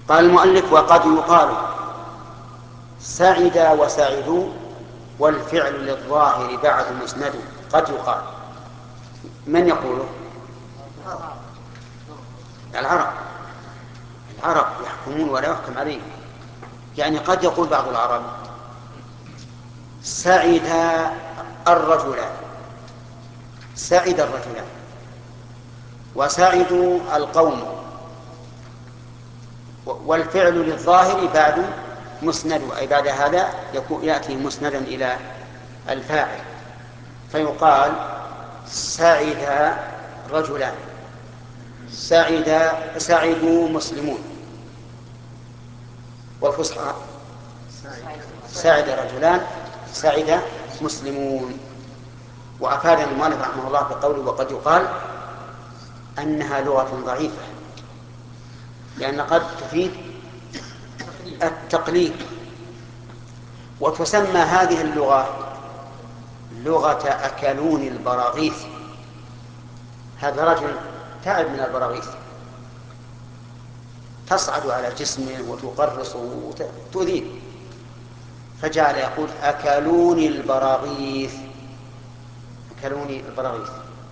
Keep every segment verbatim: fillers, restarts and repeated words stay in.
قال المؤلف: وقد يقال سعد وسعدوا والفعل للظاهر بعد مسند. قد يقال. من يقوله؟ العرب. العرب يحكمون ولا يحكم عليهم. يعني قد يقول بعض العرب: سعد الرجلان، سعد الرجلان، وسعدوا القوم، والفعل للظاهر بعد مسند، أي بعد هذا يأتي مسندا إلى الفاعل، فيقال: سعد رجلان، سعد سعدوا مسلمون. والفصحى: سعد رجلان، سعد مسلمون. وأفادنا المؤلف رحمه الله بقوله: وقد يقال أنها لغة ضعيفة، لأن قد تفيد التقليد. وتسمى هذه اللغة لغة أكلون البراغيث. هذا رجل تعب من البراغيث، تصعد على جسمه وتقرصه وتؤذيه، فجعل يقول: أكلوني البراغيث، أكلوني البراغيث.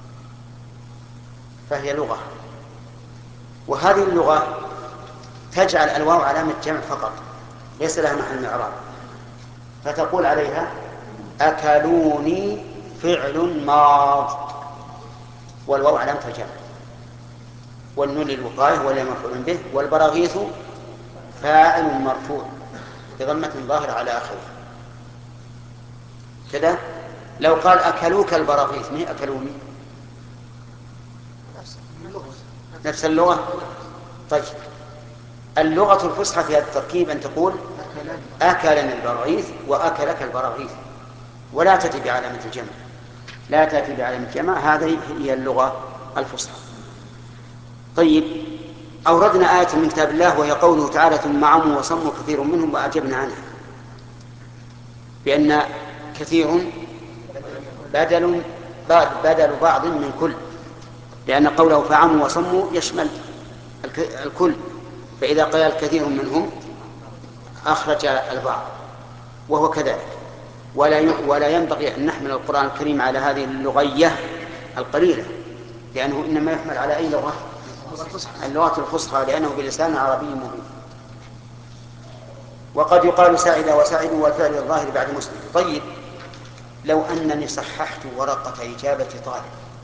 فهي لغة، وهذه اللغة تجعل الواو علامة جمع فقط، ليس لها محل إعراب، فتقول عليها: أكلوني فعل ماض، والواو علامة الجمع، والنون للوقاية ولا مفعول به، والبراغيث فاعل مرفوع بضمة ظاهرة على آخره. كذا لو قال: أكلوك البراغيث، ما أكلوني؟ نفس اللغة. طيب، اللغة الفصحى في هذا التركيب أن تقول: أكلني البراغيث وأكلك البراغيث، ولا تأتي بعلامة الجمع، لا تأتي بعلامة الجمع. هذه هي اللغة الفصحى. طيب، أوردنا آية من كتاب الله وهي قوله تعالى: ثم عموا وصموا كثير منهم وأعجبنا عنها، بأن كثير بدل بدل بعض من كل، لأن قوله فعموا وصموا يشمل الكل، فإذا قال الكثير منهم أخرج البعض، وهو كذلك. ولا ولا ينبغي أن نحمل القرآن الكريم على هذه اللغية القليلة، لأنه إنما يحمل على أي لغة؟ اللغة الفصحى، لأنه بلسان عربي مبين. وقد يقال سعد وسعد والفعل الظاهر بعد مسلم. طيب، لو أنني صححت ورقة إجابة طالب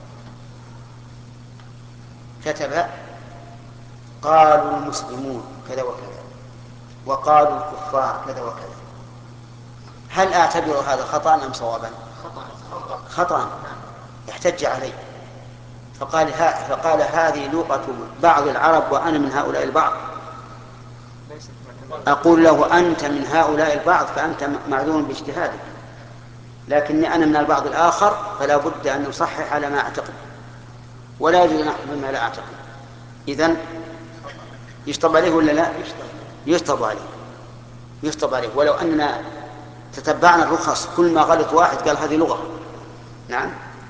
كتب: قالوا المسلمون كذا وكذا، وقالوا الكفار كذا وكذا، هل أعتبر هذا خطأ أم صوابا؟ خطأ، يحتج عليه. فقال, فقال: هذه لغة بعض العرب وأنا من هؤلاء البعض. أقول له: أنت من هؤلاء البعض فأنت معذور باجتهادك، لكني أنا من البعض الآخر، فلا بد أن نصحح على ما أعتقد، ولا يجوز نحن بما لا أعتقد. إذن يشطب عليه ولا لا؟ يشطب عليه، يشطب عليه. ولو أننا تتبعنا الرخص، كل ما غلط واحد قال هذه لغة، نعم،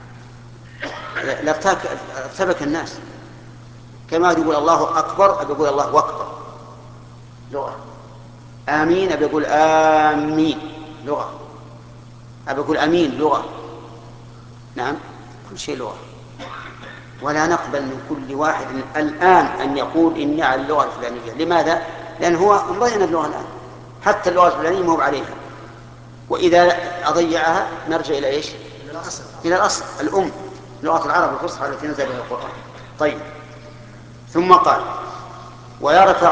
لارتبك الناس. كما يقول الله أكبر أبي يقول الله أكبر، لغة. آمين أبي يقول آمين، لغة. أبي يقول أمين، لغة. نعم، كل شيء لغة. ولا نقبل من كل واحد الآن أن يقول إني على اللغة الفلانية. لماذا؟ لأن هو انضينا باللغة الآن، حتى اللغة الفلانية ما هو عليها، وإذا أضيعها نرجع إلى إيش؟ إلى الأصل، الأم، لغة العرب الفصحى التي نزل بها القرآن. طيب، ثم قال: ويرفع